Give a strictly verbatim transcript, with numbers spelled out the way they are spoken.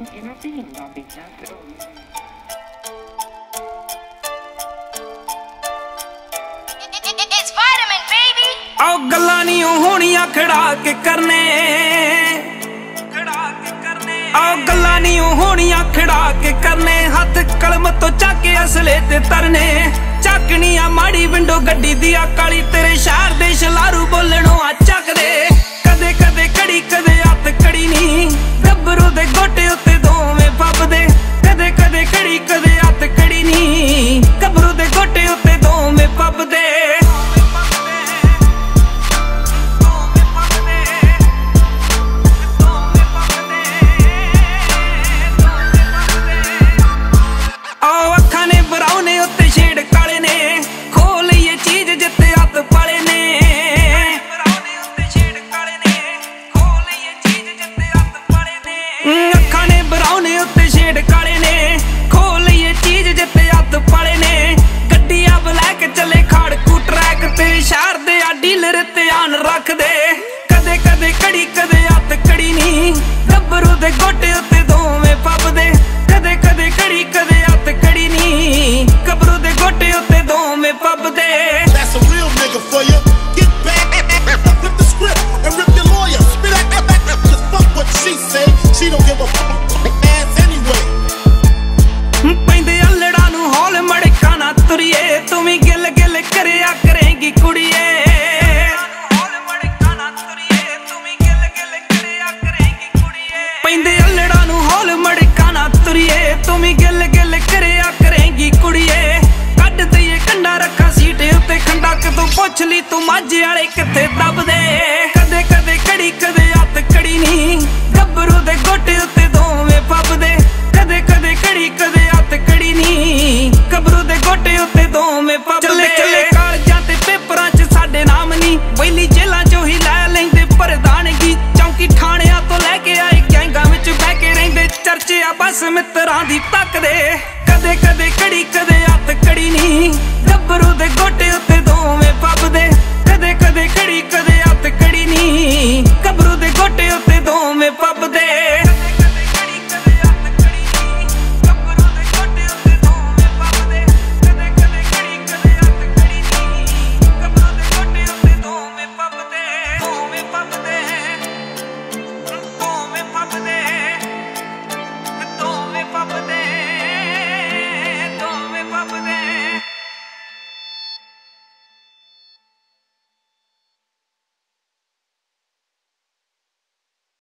intervene on behalf of It's vitamin, baby. आओ गल्लां नहीं होनियां खड़ा के करने आओ गल्लां नहीं होनियां खड़ा के करने हथ कलम तो चाके असले ते तरने चाकनियां माड़ी विंडो गड्डी दिया काली तेरे शहर दे शलारू बोलणों आ चक दे कदे कदे कड़ी कदे हथ कड़ी नहीं गब्बरू दे गोटे उत्ते दोवें फबदे कदे कदे कड़ी कदे हथ कड़ी नहीं गब्बरू दे गोटे उत्ते दोवें फबदे रख दे कदे कदे कड़ी कदे हथ कड़ी नहीं गब्बरू दे गोटे उत्ते दोवें फबदे कदे कदे कड़ी कदे हथ कड़ी नहीं गब्बरू दे गोटे उत्ते दोवें फबदे That's a real nigga for you. Get back, flip the script and rip your lawyer. Spit out, just fuck what she say. She don't give a fuck ass anyway. पैंदे अल्लड़ा नू हौल मड़का ना तुरिए तू भी गिल गिल करया करेंगी कुड़िए पैंदे अल्लड़ा नू हौल मड़का ना तुरिए तू भी गिल गिल करया करेंगी कुड़िए कड दईए कंडा रखा सीट उत्ते खंडा कि तू पुछ ली तू माझे वाले किथे दबदे कदे कदे कड़ी कदे हथ कड़ी नहीं गब्बरू दे गोटे उत्ते दोवें फबदे कदे कदे कड़ी कदे हथ कड़ी नहीं गब्बरू दे गोटे उत्ते दोवें फबदे